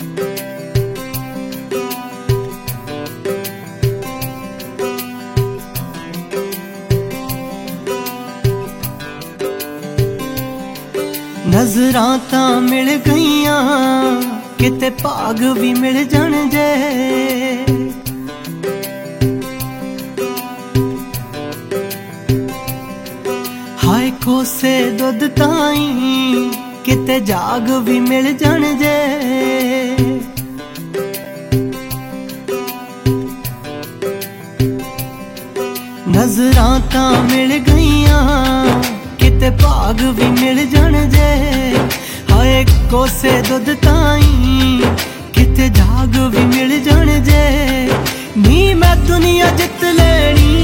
नजरां तां मिल गईयां किते भाग भी मिल जाण जे। हाय कोसे दुध ताई किते जाग भी मिल जाण जे। नजरां तां मिल गईयां किते भाग भी मिल जाण जे। हाय कोसे दुध ताई किते जाग भी मिल जाण जे। नी मैं दुनिया जित लेनी,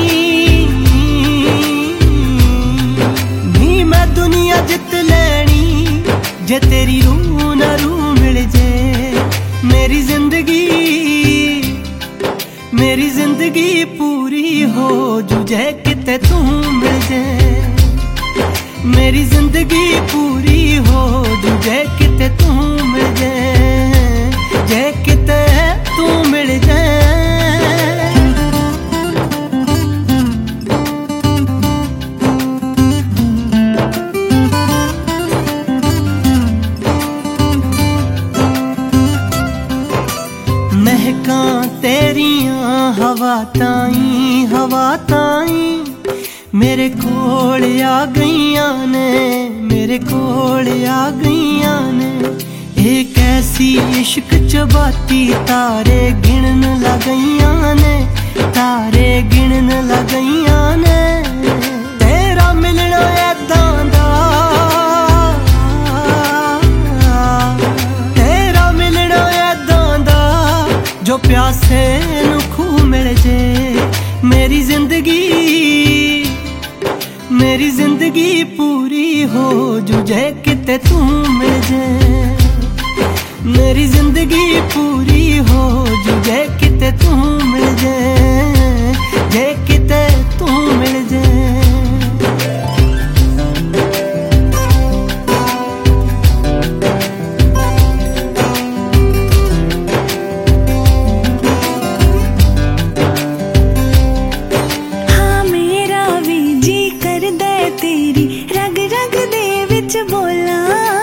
नी मैं दुनिया जित लेनी जे तेरी रूह ना रूह मिल जे। मेरी जिंदगी पूरी हो जुझे किते तू मिल जे। मेरी जिंदगी पूरी हो जुझे किते तू मिल जे, जे किते तू मिल जे। महकां तेरियां हवा ताई मेरे कोल आ गईयां ने, मेरे कोल आ गईयां ने। एक ऐसी इश्क चबाती तारे गिनन लग गईयां ने, तारे गिनन लग गईयां ने। तेरा मिलना ऐदां दा, तेरा मिलना ऐदां दा जो प्यासे नू खूह मिल जे। मेरी जिंदगी पूरी हो जुझे किते तू मिल जे। मेरी जिंदगी पूरी हो जुझे किते तू मिल जे, जे किते तू मिल जे। तेरी रग रग दे विच बोला।